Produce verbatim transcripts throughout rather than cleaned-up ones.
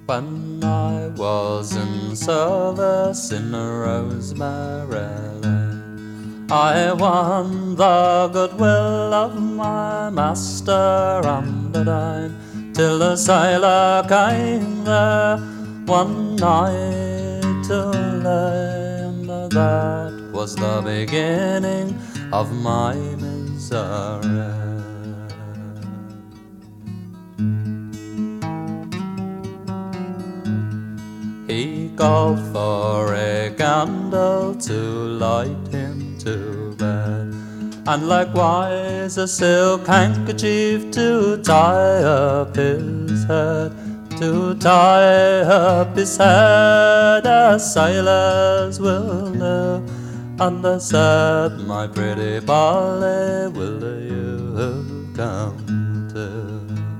When I was in service in Rosemary Lane, I won the goodwill of my master and the dine, till a sailor came there one night to lay, and that was the beginning of my misery. He called for a candle to light him to bed, and likewise a silk handkerchief to tie up his head, to tie up his head as sailors will do. And I said, my pretty Polly, will you come too?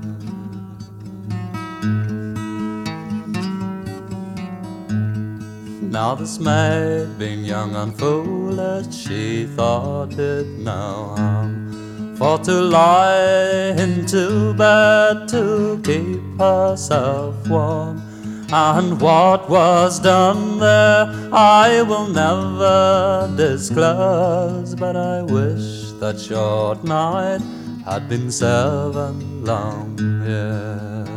Now this maid, being young and foolish, she thought it no harm for to lie into bed to keep herself warm. And what was done there I will never disclose, but I wish that short night had been seven long years.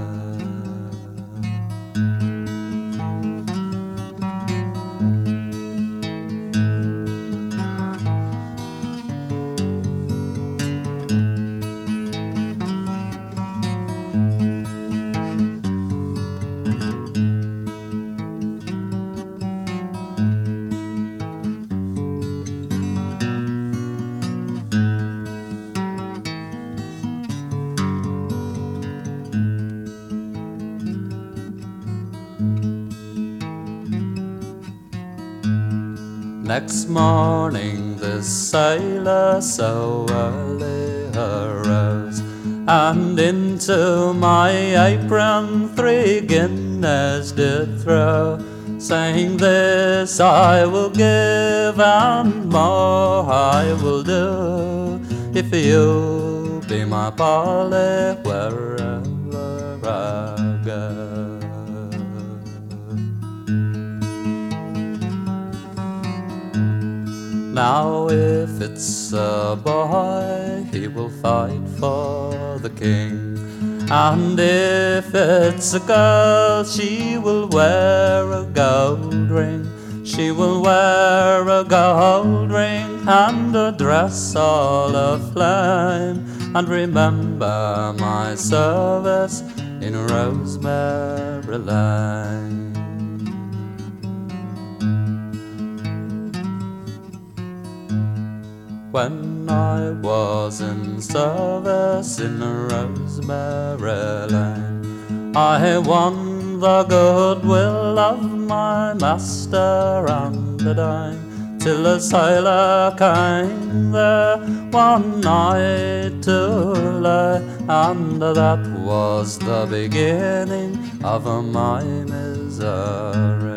Next morning the sailor so early arose, and into my apron three guineas did throw, saying, this I will give and more I will do, if you be my Polly wherever I go. Now if it's a boy, he will fight for the king, and if it's a girl, she will wear a gold ring. She will wear a gold ring and a dress all aflame, and remember my service in Rosemary Lane. When I was in service in Rosemary Lane, I won the goodwill of my master and the dine, till a sailor came there one night to lay, and that was the beginning of my misery.